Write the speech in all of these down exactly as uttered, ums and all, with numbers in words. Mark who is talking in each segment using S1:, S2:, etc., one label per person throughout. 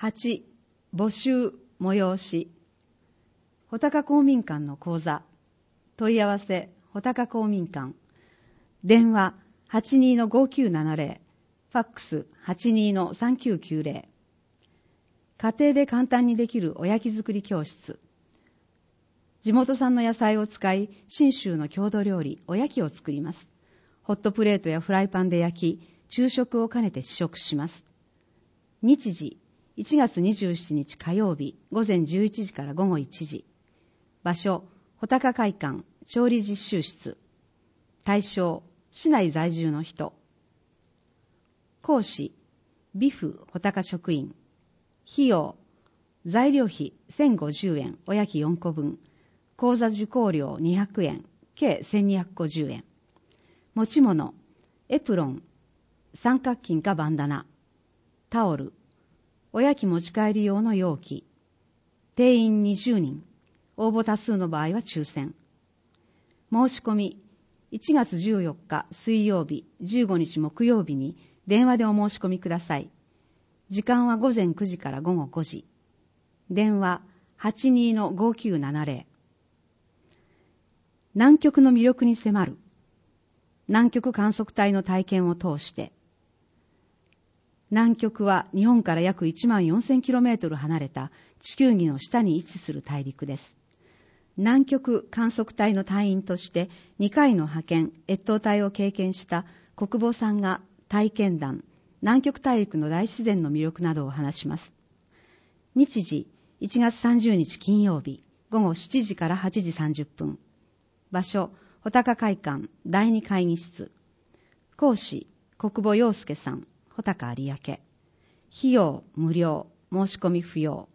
S1: はち、募集催し、穂高公民館の講座、問い合わせ、穂高公民館、電話 はちにーのごきゅうななぜろ、ファックス はちにーのさんきゅうきゅうぜろ、家庭で簡単にできるおやき作り教室、地元産の野菜を使い、信州の郷土料理、おやきを作ります。ホットプレートやフライパンで焼き、昼食を兼ねて試食します。日時、いちがつにじゅうしちにち火曜日、午前じゅういちじから午後いちじ。場所、穂高会館、調理実習室。対象、市内在住の人。講師、美府穂高職員。費用、材料費せんごじゅうえん、おやきよんこぶん。講座受講料にひゃくえん、計せんにひゃくごじゅうえん。持ち物、エプロン、三角巾かバンダナ、タオル、おやき持ち帰り用の容器。定員にじゅうにん。応募多数の場合は抽選。申し込み、いちがつじゅうよっか水曜日、じゅうごにち木曜日に電話でお申し込みください。時間はごぜんくじから午後ごじ。電話 はちにーのごきゅうななぜろ。南極の魅力に迫る。南極観測隊の体験を通して。南極は日本から約いちまんよんせんキロメートル離れた地球儀の下に位置する大陸です。南極観測隊の隊員としてにかいの派遣、越冬隊を経験した国母さんが体験談、南極大陸の大自然の魅力などを話します。日時、いちがつさんじゅうにち金曜日、午後しちじからはちじさんじゅっぷん。場所、穂高会館だいに会議室。講師、国母陽介さん、穂高有明。費用無料、申し込み不要。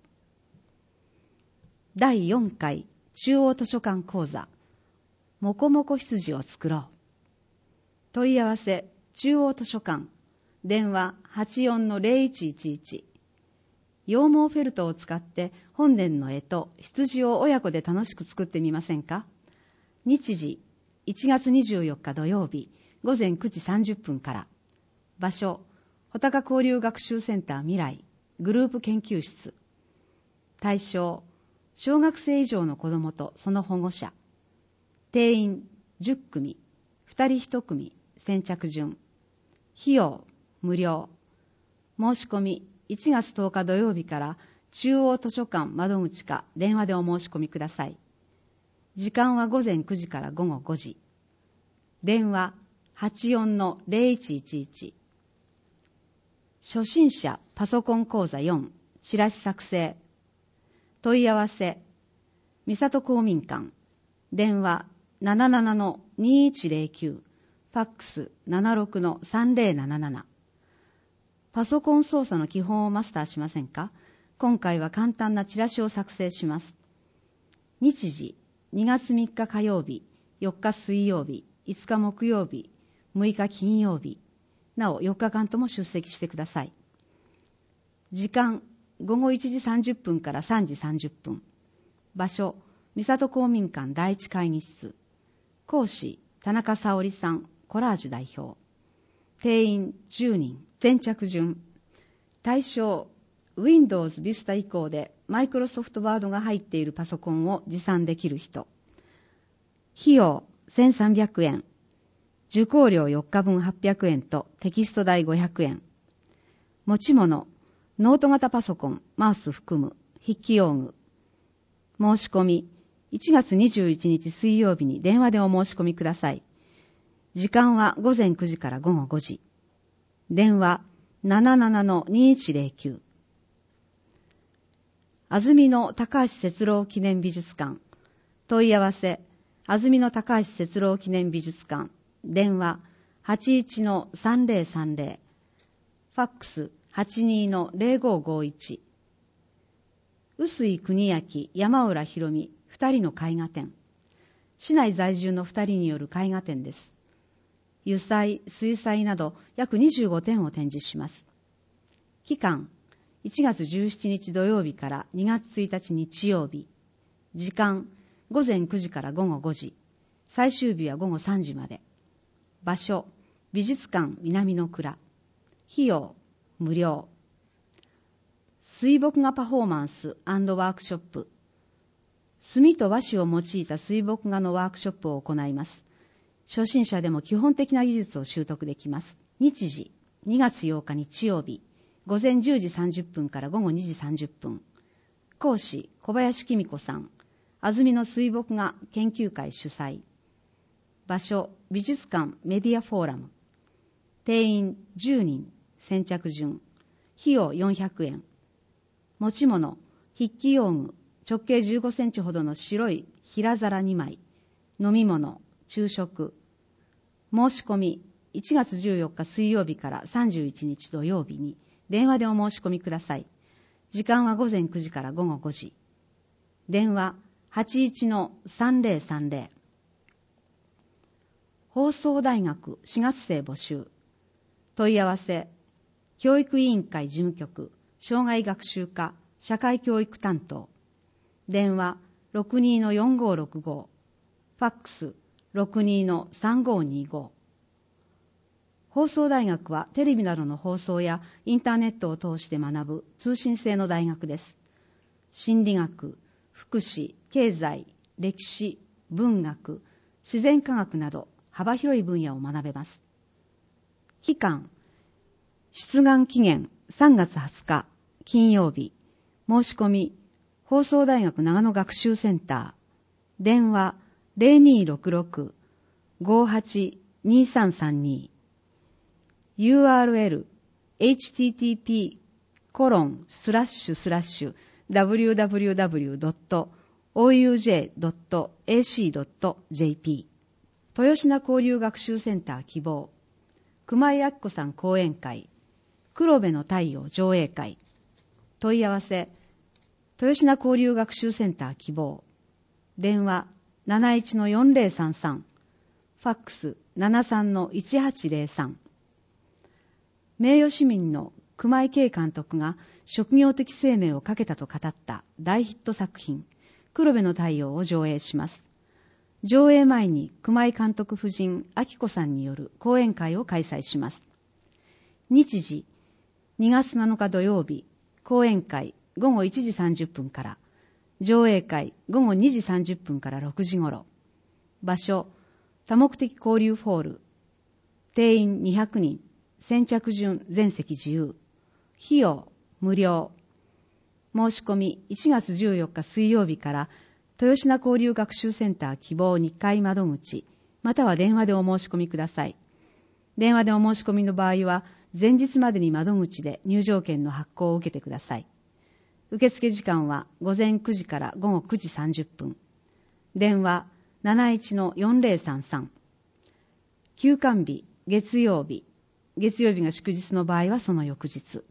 S1: だいよんかい中央図書館講座、もこもこ羊を作ろう。問い合わせ、中央図書館、電話 はちよんのぜろいちいちいち。羊毛フェルトを使って本殿の絵と羊を親子で楽しく作ってみませんか。日時、いちがつにじゅうよっか土曜日、午前くじさんじゅっぷんから。場所、穂高交流学習センター未来、グループ研究室。対象、小学生以上の子どもとその保護者。定員じゅっくみ、ふたりいちくみ、先着順。費用無料。申し込みいちがつとおか土曜日から中央図書館窓口か電話でお申し込みください。時間はごぜんくじから午後ごじ。電話 はちよんのぜろいちいちいち。初心者パソコン講座よん、チラシ作成。問い合わせ、三郷公民館、電話 ななななのにいちぜろきゅう、ファックス ななろくのさんぜろなななな。パソコン操作の基本をマスターしませんか。今回は簡単なチラシを作成します。日時、にがつみっか火曜日、よっか水曜日、いつか木曜日、むいか金曜日、なおよっかかんとも出席してください。時間、ごごいちじさんじゅっぷんからさんじさんじゅっぷん。場所、三郷公民館だいいち会議室。講師、田中沙織さん、コラージュ代表。定員じゅうにん、先着順。対象、Windows Vista 以降でマイクロソフトワードが入っているパソコンを持参できる人。費用せんさんびゃくえん。受講料よっかぶんはっぴゃくえんとテキスト代ごひゃくえん。持ち物、ノート型パソコン、マウス含む筆記用具。申し込み、いちがつにじゅういちにち水曜日に電話でお申し込みください。時間はごぜんくじから午後ごじ。電話 ななななのにいちぜろきゅう。安曇野高橋節郎記念美術館。問い合わせ、安曇野高橋節郎記念美術館。電話 はちいちのさんぜろさんぜろ。ファックス はちにーのぜろごごいち。臼井国明、山浦博美、二人の絵画展。市内在住の二人による絵画展です。油彩、水彩など約にじゅうごてんを展示します。期間、いちがつじゅうしちにち土曜日からにがつついたち日曜日。時間、ごぜんくじから午後ごじ。最終日は午後さんじまで。場所、美術館南の蔵。費用、無料。 水墨画パフォーマンス&ワークショップ、墨と和紙を用いた水墨画のワークショップを行います。初心者でも基本的な技術を習得できます。日時、にがつようか日曜日、午前じゅうじさんじゅっぷんから午後にじさんじゅっぷん。講師、小林紀美子さん。安曇野水墨画研究会主催。場所、美術館メディアフォーラム。定員じゅうにん、先着順。費用よんひゃくえん。持ち物、筆記用具、直径じゅうごセンチほどの白い平皿にまい。飲み物、昼食。申し込み、いちがつじゅうよっか水曜日からさんじゅういちにち土曜日に電話でお申し込みください。時間はごぜんくじからごごごじ。電話 はちいちのさんぜろさんぜろ。放送大学しがつ生募集。問い合わせ、教育委員会事務局、障害学習課、社会教育担当。電話 ろくにのよんごろくご。ファックス ろくにのさんごにご。放送大学はテレビなどの放送やインターネットを通して学ぶ通信制の大学です。心理学、福祉、経済、歴史、文学、自然科学など幅広い分野を学べます。期間、出願期限さんがつはつか金曜日。申し込み、放送大学長野学習センター。電話 ゼロにーろくろく ごーはち にーさんさんに。ユーアールエル エイチティーティーピー コロン スラッシュスラッシュ ダブリューダブリューダブリュー ドット オーユージェー ドット エーシー ドット ジェーピー 豊品交流学習センター希望。熊井明子さん講演会。黒部の太陽上映会。問い合わせ、豊品交流学習センター希望。電話 なないちのよんぜろさんさん。ファックス ななさんのいちはちぜろさん。名誉市民の熊井圭監督が職業的生命をかけたと語った大ヒット作品、黒部の太陽を上映します。上映前に熊井監督夫人明子さんによる講演会を開催します。日時、にがつなのか土曜日、講演会ごごいちじさんじゅっぷんから、上映会ごごにじさんじゅっぷんからろくじごろ。場所、多目的交流ホール。定員にひゃくにん。先着順全席自由。費用無料。申し込みいちがつじゅうよっか水曜日から豊品交流学習センター希望にかい窓口または電話でお申し込みください。電話でお申し込みの場合は前日までに窓口で入場券の発行を受けてください。受付時間は午前くじから午後くじさんじゅっぷん。電話 なないちのよんぜろさんさん。休館日月曜日。月曜日が祝日の場合はその翌日。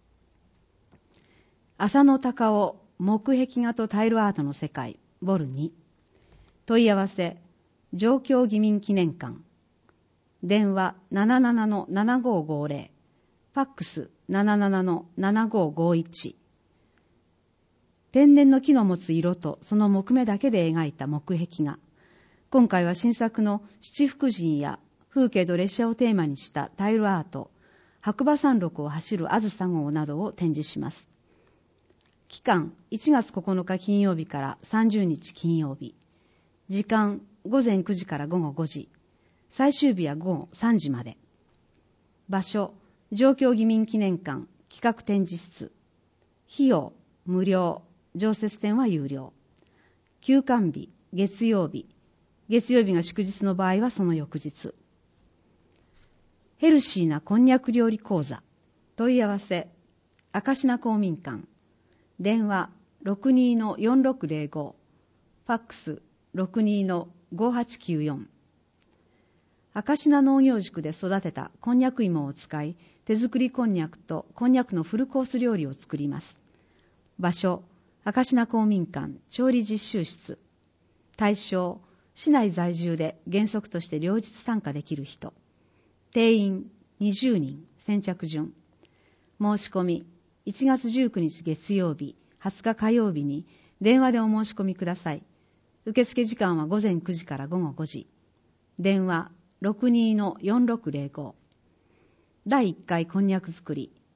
S1: 浅野隆夫木壁画とタイルアートの世界ボルに。問い合わせ、上京義民記念館。電話 ななななのななごごぜろ。ファックス ななななのななごごいち。天然の木の持つ色とその木目だけで描いた木壁画。今回は新作の七福神や風景と列車をテーマにしたタイルアート、白馬山麓を走るあずさ号などを展示します。期間いちがつここのか金曜日からさんじゅうにち金曜日。時間ごぜんくじからごごごじ。最終日はごごさんじまで。場所、上京義民記念館企画展示室。費用無料、常設展は有料。休館日月曜日。月曜日が祝日の場合はその翌日。ヘルシーなこんにゃく料理講座。問い合わせ、明石名公民館。電話 ろくにのよんろくぜろご。ファックス ろくにのごはちきゅうよん。明石名農業塾で育てたこんにゃく芋を使い、手作りこんにゃくとこんにゃくのフルコース料理を作ります。場所、明石名公民館調理実習室。対象、市内在住で原則として両日参加できる人。定員にじゅうにん、先着順。申し込みいちがつじゅうくにち月曜日、はつか火曜日に電話でお申し込みください。受付時間はごぜんくじからごごごじ。電話 ろくにのよんろくぜろご。だいいっかいこんにゃく作り。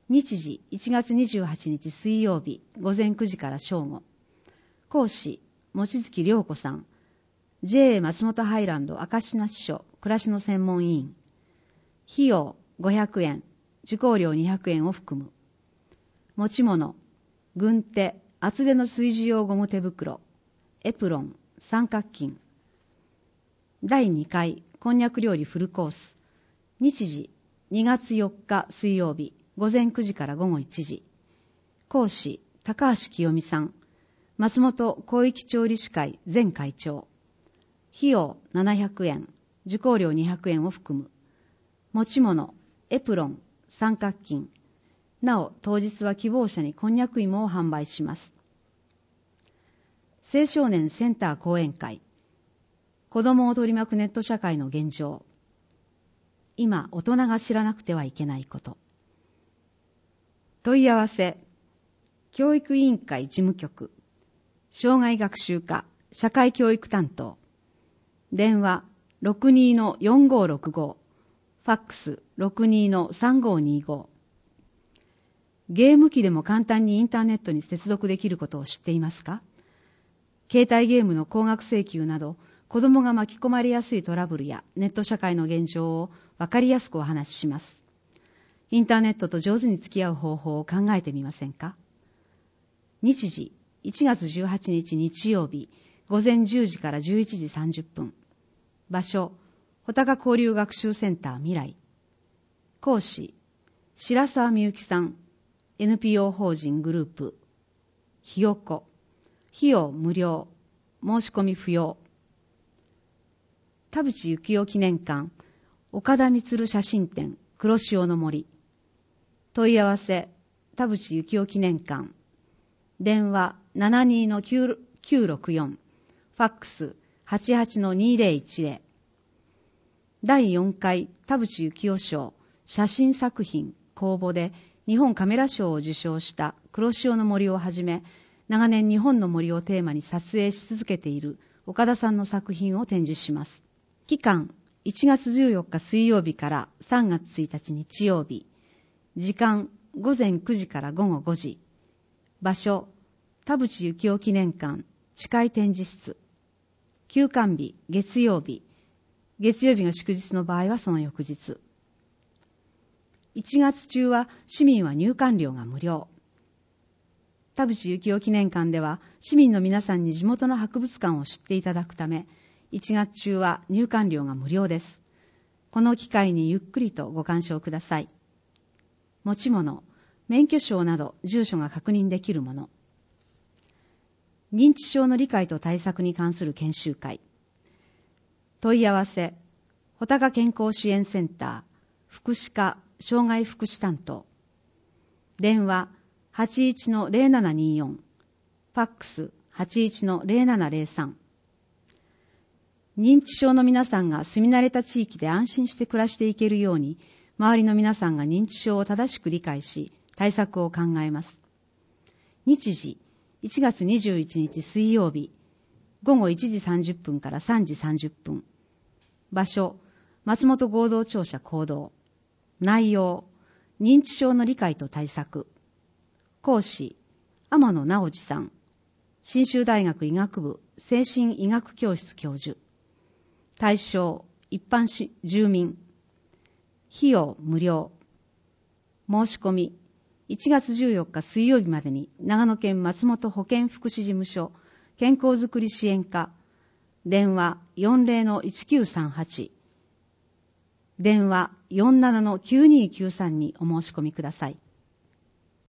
S1: 日時いちがつにじゅうはちにち水曜日午前くじから正午。講師望月良子さん、 ジェイエー 松本ハイランド明石那支所暮らしの専門委員。費用ごひゃくえん、受講料にひゃくえんを含む。持ち物、軍手、厚手の炊事用ゴム手袋、エプロン、三角巾。だいにかいこんにゃく料理フルコース。日時にがつよっか水曜日午前くじから午後いちじ。講師高橋清美さん、松本広域調理師会前会長。費用ななひゃくえん、受講料にひゃくえんを含む。持ち物、エプロン、三角巾。なお当日は希望者にこんにゃく芋を販売します。青少年センター講演会。子どもを取り巻くネット社会の現状。今大人が知らなくてはいけないこと。問い合わせ、教育委員会事務局、障害学習課社会教育担当。電話 ろくにーのよんごーろくご、ファックス ろくにーのさんごーにーご。ゲーム機でも簡単にインターネットに接続できることを知っていますか？携帯ゲームの高額請求など、子供が巻き込まれやすいトラブルやネット社会の現状をわかりやすくお話しします。インターネットと上手に付き合う方法を考えてみませんか？日時いちがつじゅうはちにち日曜日午前じゅうじからじゅういちじさんじゅっぷん。場所、穂高交流学習センター未来。講師、白沢みゆきさん、エヌピーオー 法人グループ。ひよこ。費用無料。申し込み不要。田淵幸雄記念館、岡田満写真展、黒潮の森。問い合わせ、田淵幸雄記念館。電話 ななにーのきゅうろくよん、ファックス はちはちのにーぜろいちぜろ。だいよんかい田淵幸雄賞写真作品公募で日本カメラ賞を受賞した黒潮の森をはじめ、長年日本の森をテーマに撮影し続けている岡田さんの作品を展示します。期間いちがつじゅうよっか水曜日からさんがつついたち日曜日。時間ごぜんくじからごごごじ。場所、田淵幸雄記念館地下展示室。休館日月曜日。月曜日が祝日の場合はその翌日。いちがつ中は市民は入館料が無料。田淵幸雄記念館では市民の皆さんに地元の博物館を知っていただくため、いちがつ中は入館料が無料です。この機会にゆっくりとご鑑賞ください。持ち物、免許証など住所が確認できるもの。認知症の理解と対策に関する研修会。問い合わせ、穂高健康支援センター、福祉課障害福祉担当。電話 はちいちのぜろななにーよん、ファックス はちいちのぜろななぜろさん。認知症の皆さんが住み慣れた地域で安心して暮らしていけるように、周りの皆さんが認知症を正しく理解し、対策を考えます。日時、いちがつにじゅういちにち水曜日、ごごいちじさんじゅっぷんからさんじさんじゅっぷん。場所、松本合同庁舎講堂。内容、認知症の理解と対策。講師、天野直次さん。信州大学医学部精神医学教室教授。対象、一般し住民。費用無料。申し込み、いちがつじゅうよっか水曜日までに長野県松本保健福祉事務所健康づくり支援課。電話 よんぜろのいちきゅうさんはち。電話 よんななのきゅうにーきゅうさんにお申し込みください。